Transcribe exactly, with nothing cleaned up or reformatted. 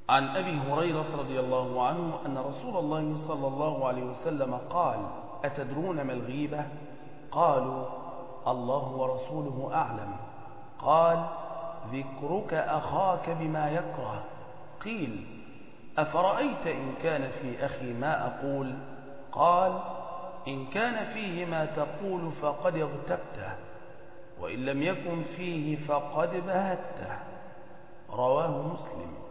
عن أبي هريرة رضي الله عنه أن رسول الله صلى الله عليه وسلم قال: أتدرون ما الغيبة؟ قالوا: الله ورسوله أعلم. قال: ذكرك أخاك بما يكره. قيل: أفرأيت إن كان في أخي ما أقول؟ قال: إن كان فيه ما تقول فقد اغتبته، وإن لم يكن فيه فقد بهته. رواه مسلم.